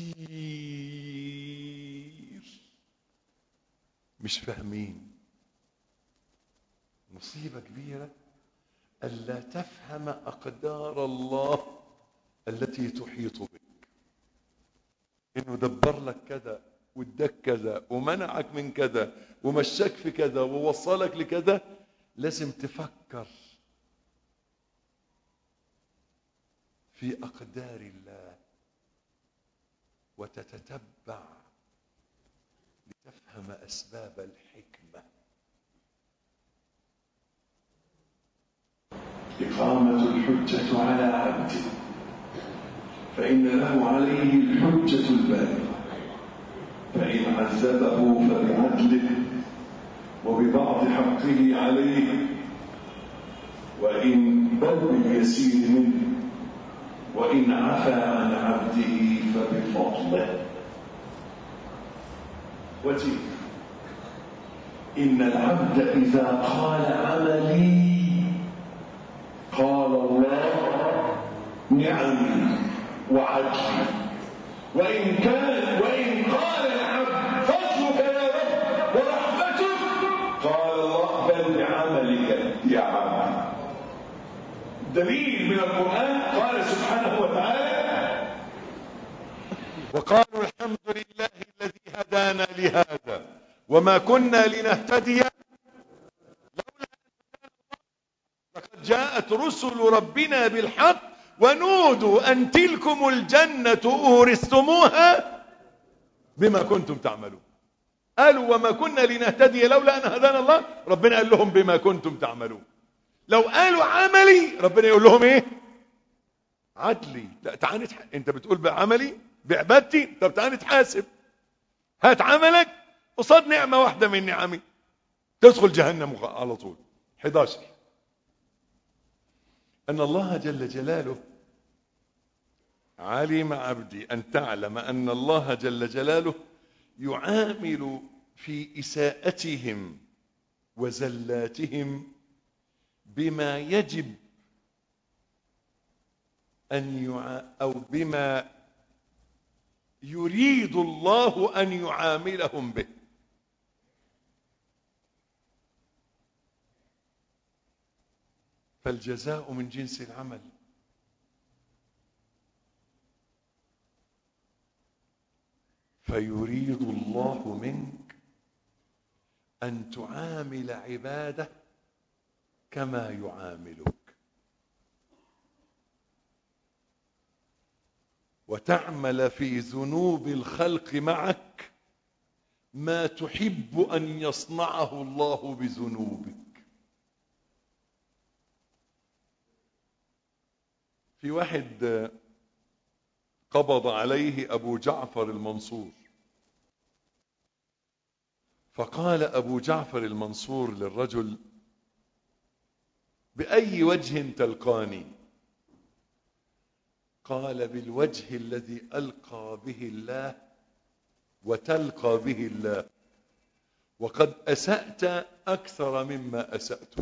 كتير مش فاهمين، مصيبة كبيرة ألا تفهم أقدار الله التي تحيط بك، إنه دبر لك كذا واداك كذا ومنعك من كذا ومشاك في كذا ووصلك لكذا. لازم تفكر في أقدار الله وتتتبع لتفهم أسباب الحكمة. إقامة الحجة على عبده، فإن له عليه الحجة البالغة، فإن عذبه فبعدله وببعض حقه عليه، وإن بل باليسير منه، وإن عفا عن عبده فبفضله. وجه إن العبد إذا قال عملي قال الله نعمي وعدلي، وإن قال العبد فضلك يا رب ورحمتك قال الله بل بعملك يا عبد. دليل من القرآن قال سبحانه وتعالى وقالوا الحمد لله الذي هدانا لهذا وما كنا لنهتدي لولا لقد جاءت رسل ربنا بالحق ونودوا أن تلكم الجنة أورثتموها بما كنتم تعملون. قالوا وما كنا لنهتدي لولا أن هدانا الله، ربنا قال لهم بما كنتم تعملون. لو قالوا عملي ربنا يقول لهم ايه؟ عدلي. لا تعال انت بتقول بعملي بعبادتي، طب تعال نتحاسب، هات عملك قصاد نعمة واحدة من نعمي تدخل جهنم على طول. 11 أن الله جل جلاله علم عبدي أن تعلم أن الله جل جلاله يعامل في إساءتهم وزلاتهم بما يجب أو بما يريد الله أن يعاملهم به. فالجزاء من جنس العمل. فيريد الله منك أن تعامل عباده كما يعاملك، وتعمل في ذنوب الخلق معك ما تحب أن يصنعه الله بذنوبك. في واحد قبض عليه أبو جعفر المنصور، فقال أبو جعفر المنصور للرجل بأي وجه تلقاني؟ قال بالوجه الذي ألقى به الله وتلقى به الله، وقد أسأت أكثر مما أسأت.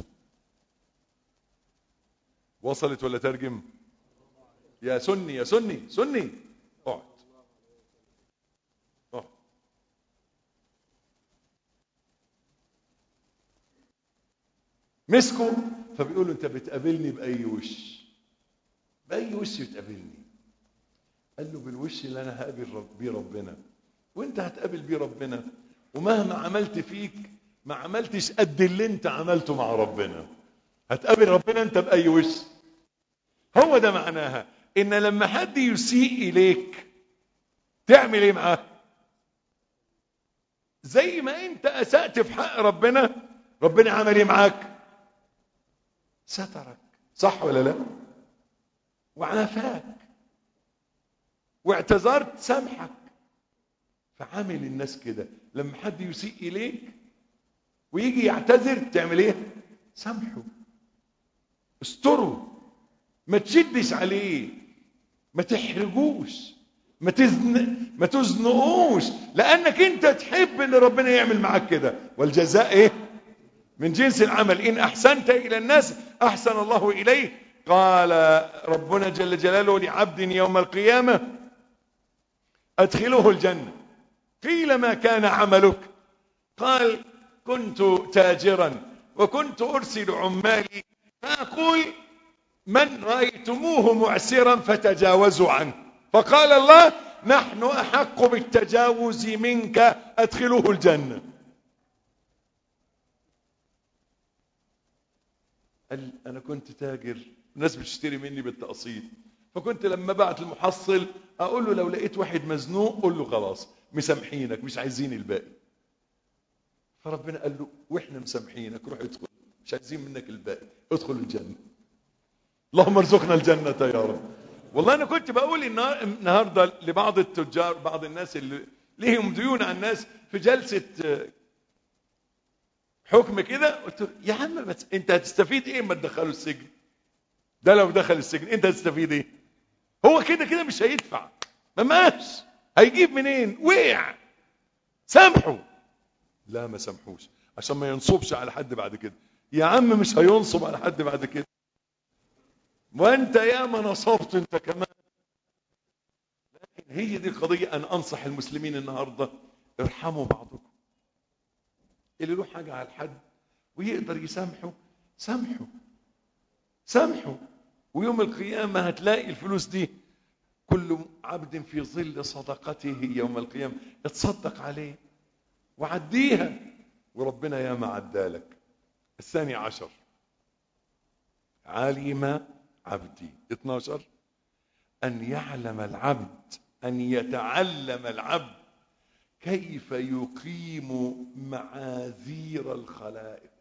وصلت ولا ترجم؟ يا سني يا سني سني، اقعد اقعد. مسكوا فبيقولوا انت بتقابلني بأي وش؟ بأي وش بتقابلني؟ قال له بالوش اللي انا هقابل بيه ربنا، وانت هتقابل بيه ربنا، ومهما عملت فيك ما عملتش قد اللي انت عملته مع ربنا. هتقابل ربنا انت بأي وش؟ هو ده معناها ان لما حد يسيء اليك تعمل ايه معاه؟ زي ما انت اسأت في حق ربنا، ربنا عمل ايه معاك؟ سترك، صح ولا لا؟ وعافاك واعتذرت، سامحك. فعامل الناس كده، لما حد يسيء اليك ويجي يعتذر تعمل ايه؟ سامحه، استره، ما تشدش عليه، ما تحرجوش، ما تزنقوش، لانك انت تحب ان ربنا يعمل معاك كده. والجزاء ايه؟ من جنس العمل. ان احسنت الى الناس احسن الله اليه. قال ربنا جل جلاله لعبد يوم القيامة ادخله الجنة. قيل ما كان عملك؟ قال كنت تاجرا وكنت ارسل عمالي فاقول من رأيتموه معسرا فتجاوزوا عنه، فقال الله نحن احق بالتجاوز منك ادخله الجنة. قال انا كنت تاجر، الناس بتشتري مني بالتقسيط، فكنت لما بعت المحصل اقول له لو لقيت واحد مزنوق قول له خلاص مسامحينك مش عايزين الباقي. فربنا قال له واحنا مسامحينك روح ادخل، مش عايزين منك الباقي، ادخل الجنة. اللهم ارزقنا الجنة يا رب. والله انا كنت بقول النهارده لبعض التجار، بعض الناس اللي ليهم ديون على الناس، في جلسة حكم كده، قلت له يا عم بس انت هتستفيد ايه اما تدخله السجن؟ ده لو دخل السجن انت هتستفيد ايه؟ هو كده كده مش هيدفع، ما ماش هيجيب منين؟ وقع، سامحه. لا ما سامحوش عشان ما ينصبش على حد بعد كده. يا عم مش هينصب على حد بعد كده، وانت يا ما نصبت انت كمان. لكن هي دي القضية. انا انصح المسلمين النهاردة ارحموا بعضكم. اللي له حاجة على الحد ويقدر يسامحه سامحه، سامحه. ويوم القيامة هتلاقي الفلوس دي كل عبد في ظل صدقته يوم القيامة اتصدق عليه وعديها، وربنا ياما عدالك. 12 علم عبدي. 12 أن يعلم العبد، أن يتعلم العبد كيف يقيم معاذير الخلائق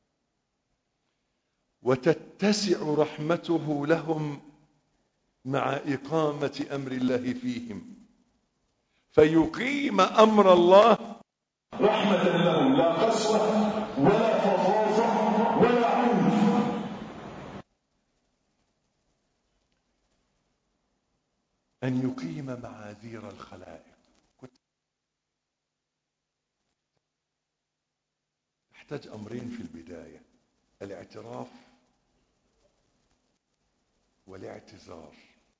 وتتسع رحمته لهم مع إقامة أمر الله فيهم، فيقيم أمر الله رحمة لهم، لا قسوة ولا فظاظة ولا عنف. أن يقيم معاذير الخلائق. تحتاج أمرين في البداية: الاعتراف والاعتذار.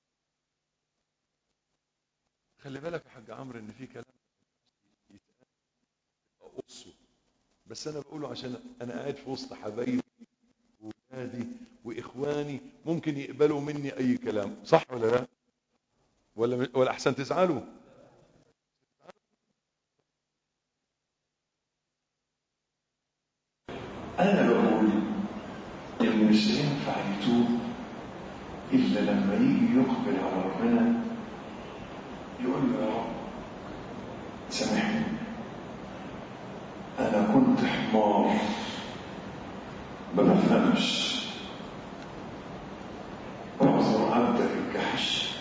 خلي بالك يا حاج عمرو ان في كلام اقصه، بس انا بقوله عشان انا قاعد في وسط حبايبي وولادي واخواني ممكن يقبلوا مني اي كلام، صح ولا لا؟ ولا احسن تزعلوا؟ انا بقول ان مش هينفع يتوب الا لما يجي يقبل على ربنا يقول له يا رب سامحني، انا كنت حمار ما بفهمش، اعذر عبدك الجحش.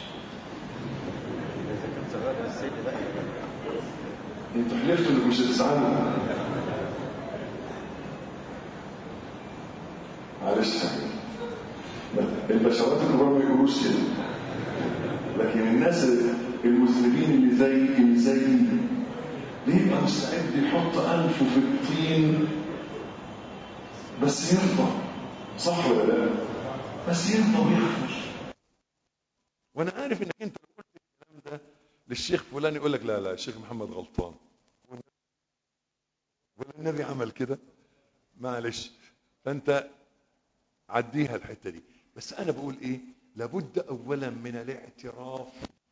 انتوا حلفتوا اللي مش هتزعلوا. معلش مشكلة. لكن الناس المسلمين اللي زي بيبقى مستعد يحط أنفه في الطين بس يرضى. صح ولا لا؟ بس يرضى ويغفر. وانا عارف انك انت لو قلت الكلام ده للشيخ فلان يقول لك لا الشيخ محمد غلطان ولا النبي عمل كده، معلش. فانت عديها الحته دي. بس انا بقول ايه؟ لابد اولا من الاعتراف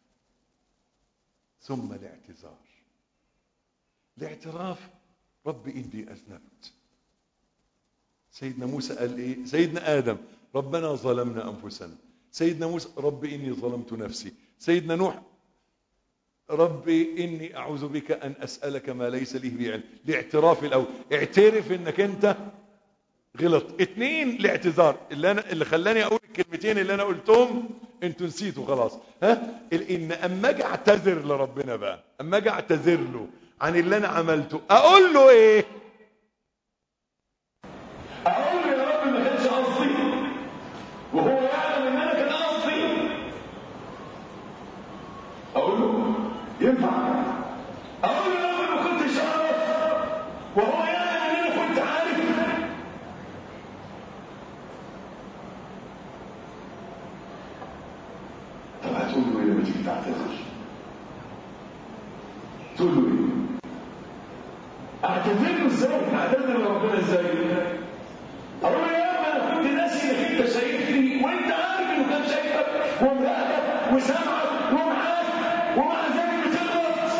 ثم الاعتذار. الاعتراف: رب اني اذنبت. سيدنا موسى قال ايه؟ سيدنا ادم: ربنا ظلمنا انفسنا. سيدنا موسى: رب اني ظلمت نفسي. سيدنا نوح: رب اني اعوذ بك ان اسالك ما ليس لي به علم. الاعتراف الاول، اعترف انك انت غلط. 2 الاعتذار، اللي خلاني اقول الكلمتين اللي انا قلتهم انتوا نسيتوا خلاص. ان اما اجي اعتذر لربنا بقى، اما اجي اعتذر له عن اللي انا عملته، اقول له ايه؟ اقول له يا رب ما كانش قصدي، وهو يعلم ان انا كان قصدي. اقول له ينفع؟ اقول له يا رب ما كنتش اعرف، وهو يعلم ان انا كنت عارف. طب هتقول له ايه لما تيجي تعتذر؟ تقول له ايه؟ اعتذر له ازاي؟ اعتذر لربنا ازاي؟ اقول له يا رب انا كنت ناسي انك انت شايفني، وانت عارف انه كان شايفك ومراقبك وسامعك ومعاك، ومع ذلك بتغلط.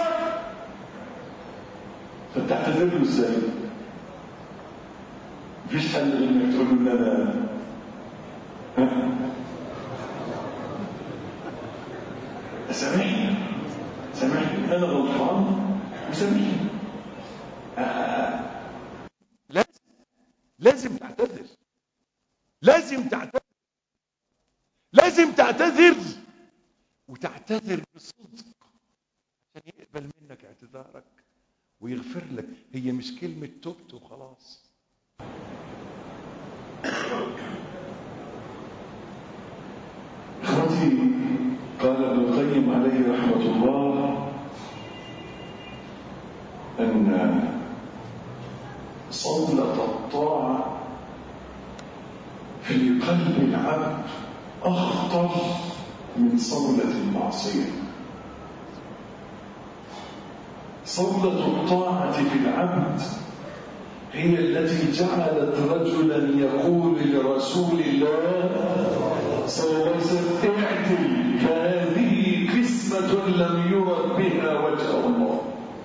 فبتعتذر له ازاي؟ مفيش حل غير انك تقول له ان انا سامحني انا غلطان وسامحني. لازم تعتذر، لازم تعتذر وتعتذر بصدق عشان يقبل منك اعتذارك ويغفر لك. هي مش كلمة تبت وخلاص. اخوتي، قال ابن القيم عليه رحمة الله ان صولة الطاعة في قلب العبد أخطر من صولة المعصية. صولة الطاعة في العبد هي التي جعلت رجلا يقول لرسول الله صلى الله عليه وسلم: اعدل، فهذه قسمة لم يرد بها وجه الله.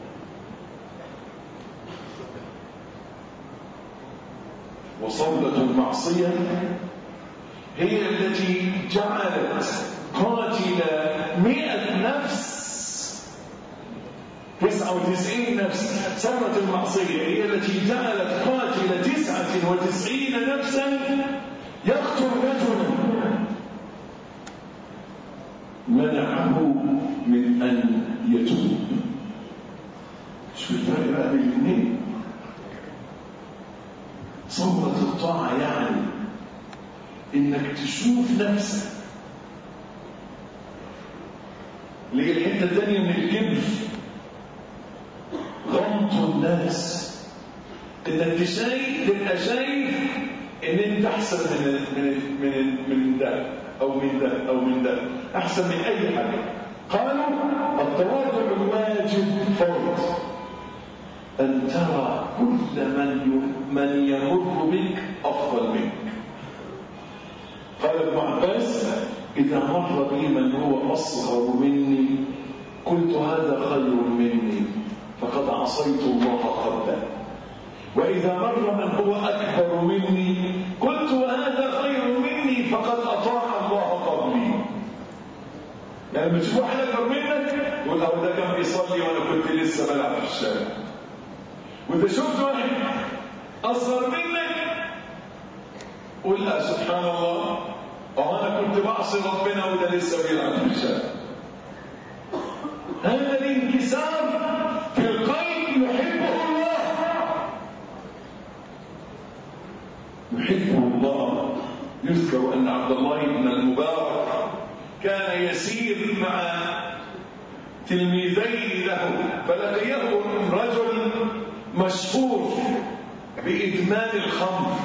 وصولة المعصية هي التي جعلت قاتل 100 نفس 99 نفس. ثمرة المعصية هي التي جعلت قاتل 99 نفسا يقتل رجلا منعه من أن يتوب. شو الفرق بقى بين الاثنين؟ صورة الطاعة يعني انك تشوف نفسك. اللي هي الحته الثانيه من الكبر غمط الناس، انك تبقى شايف ان انت احسن من ده او من ده او من ده، احسن من اي حاجه. قالوا التواضع الواجب فرض أن ترى كل من يمر بك أفضل منك. قال ابن عباس: إذا مر بي من هو أصغر مني قلت هذا خير مني فقد عصيت الله قبله، وإذا مر من هو أكبر مني قلت هذا خير مني فقد أطاع الله قبلي. يعني لما تشوف واحد أكبر منك تقول له ده كان بيصلي وأنا كنت لسه بلعب في الشارع، وإذا شفت واحد أصغر منك قل لا سبحان الله وأنا كنت بعصي ربنا وده لسه بيلعب في الشارع. هذا الانكسار في القلب يحبه الله. يذكر أن عبد الله بن المبارك كان يسير مع تلميذين له، فلقيه رجل مشهور بإدمان الخمر،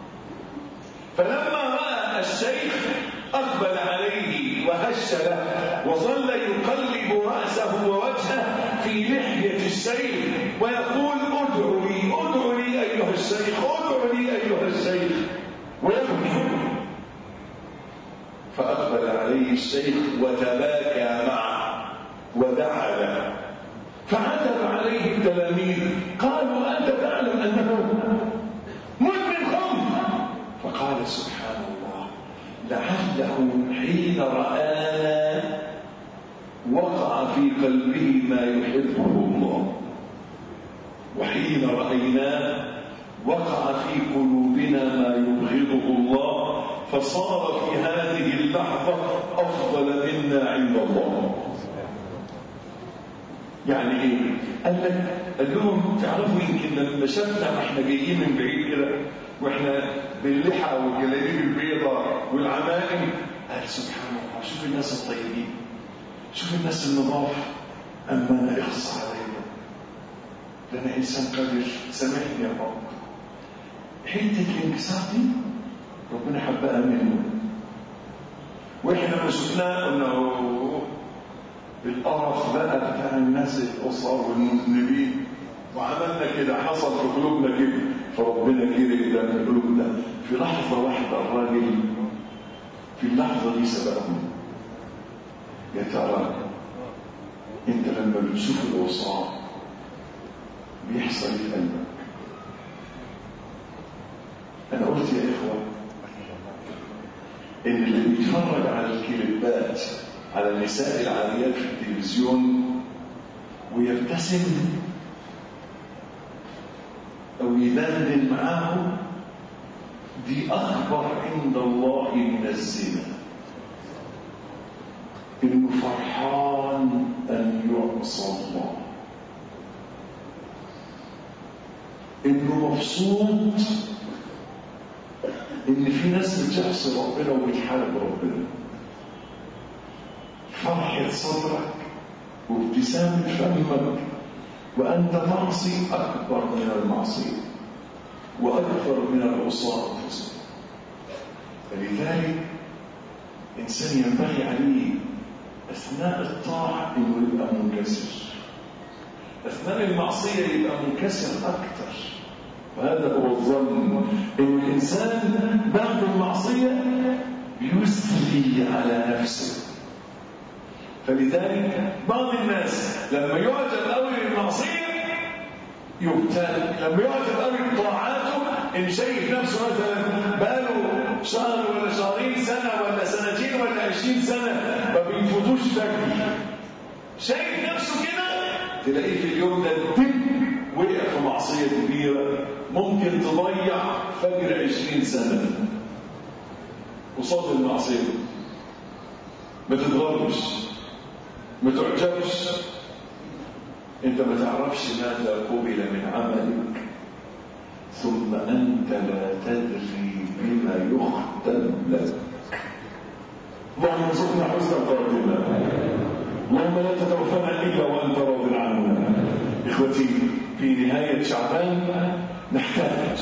فلما رأى الشيخ أقبل عليه وهش له، وظل يقلب رأسه ووجهه في لحية الشيخ ويقول ادعوا لي ادعوا لي أيها الشيخ، ادعوا لي أيها الشيخ، ويبكي. فأقبل عليه الشيخ وتباكى معه ودعا له، فعتب عليه التلاميذ قالوا أنت تعلم أنه مدمن خمر؟ فقال سبحان الله لعله حين رآنا وقع في قلبه ما يحبه الله، وحين رأيناه وقع في قلوبنا ما يبغضه الله، فصار في هذه اللحظة أفضل منا عند الله. يعني ايه؟ قال لهم تعرفوا يمكن لما شفنا واحنا جايين من بعيد كده واحنا باللحى والجلاليب البيضاء والعمائم، قال سبحان الله شوف الناس الطيبين، شوف الناس النظاف، اما انا اخص علينا، ده انا انسان قدر، سامحني يا رب. حته الانكسار دي ربنا حبها منه، واحنا لما شفناه قلنا القرف بقى بتاع الناس القصار والمذنبين، وعملنا كده، حصل في قلوبنا كده، فربنا كده ده من قلوبنا. في لحظه واحده الراجل في اللحظه دي سبقهم. يا ترى انت لما بتشوف الوصال بيحصل ايه في قلبك؟ انا قلت يا اخوه ان اللي بيتفرج على الكليبات على النساء العاريات في التلفزيون ويبتسم او يدندن معاه، دي اكبر عند الله من الزنا. انه فرحان ان يعصى الله، انه مبسوط ان في ناس بتعصي ربنا وبتحارب ربنا. فرحة صدرك وابتسامة فمك وأنت تعصي أكبر من المعصية وأكثر من العصاة أنفسهم. فلذلك إنسان ينبغي عليه أثناء الطاعة إنه يبقى منكسر، أثناء المعصية يبقى منكسر أكثر. وهذا هو الظن، إن الإنسان بعد المعصية يسري على نفسه. فلذلك بعض الناس لما يعجب قوي بالمعصيه يبتلى، لما يعجب قوي بطاعاته، ان شايف نفسه مثلا بقاله شهر ولا شهرين، سنه ولا سنتين ولا 20 سنه ما بيفوتوش فجر، شايف نفسه كده، تلاقيه في اليوم ده وقع في معصيه كبيره ممكن تضيع فجر 20 سنه قصاد المعصيه. ما تتغرش، ما تعجبش، انت ما تعرفش ماذا قبل من عملك، ثم انت لا تدري بما يختم لك. اللهم ارزقنا حسن الخاتمه، اللهم لا تتوفنا الا وانت راض عنا. اخوتي، في نهايه شعبان نحتاج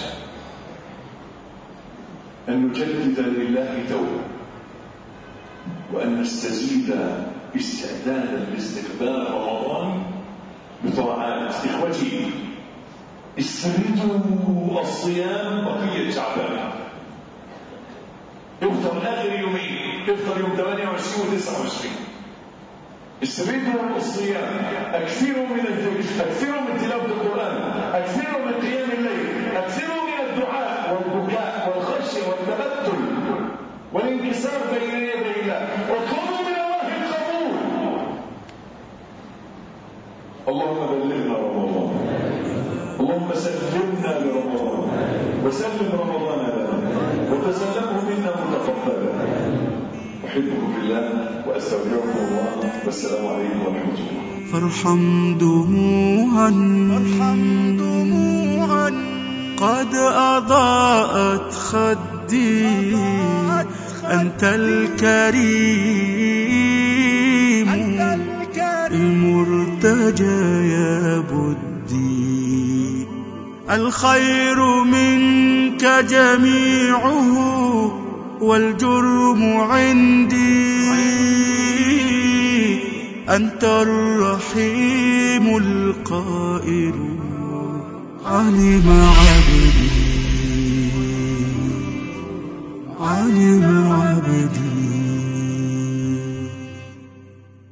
ان نجدد لله توبه، وان نستزيد استعدادا لاستقبال رمضان بطاعات. اخوتي، استردوا الصيام بقيه شعبان، افطر اخر يومين، افطر يوم 28 و29. استردوا الصيام، اكثروا من الذكر، اكثروا من تلاوه القران، اكثروا من قيام الليل، اكثروا من الدعاء والبكاء والخشيه والتبتل والانكسار بين يدي الله، واطلبوا من الله القبول. اللهم بلغنا رمضان، اللهم سلمنا لرمضان، وسلم رمضان لنا، وتسلمه منا متقبلا. احبكم في الله واستودعكم الله، والسلام عليكم ورحمه الله. فارحم دموعا قد أضاءت خدي أنت الكريم المرتجى يا بدي، الخير منك جميعه والجرم عندي، أنت الرحيم القائل علم عبدي، علم عبدي.